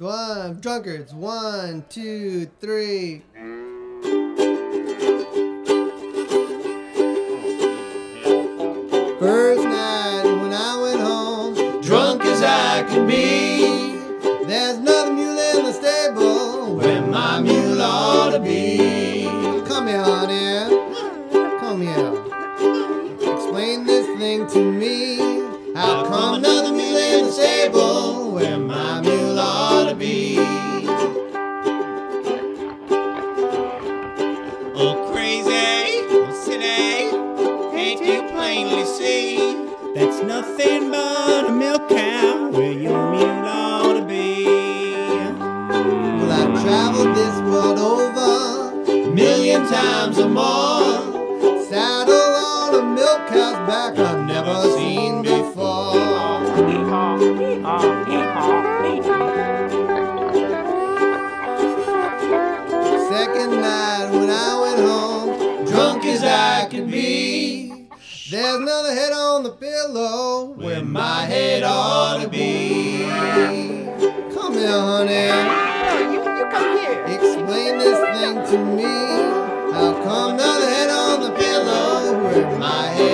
One, drunkards. 1, 2, 3. First night when I went home, drunk as I could be. There's another mule in the stable where my mule ought to be. Come here, honey. Come here. Explain this thing to me. How come another mule in the stable where my mule ought to be? Oh, crazy, oh, silly, can't you plainly see? That's nothing but a milk cow where your mule ought to be. Well, I've traveled this world over 1,000,000 times or more. Saddle on a milk cow's back I've never seen before. Second night when I went home, drunk as I could be. There's another head on the pillow where my head ought to be. Come here, honey. You come here. Explain this thing to me. How come another head on the pillow where my head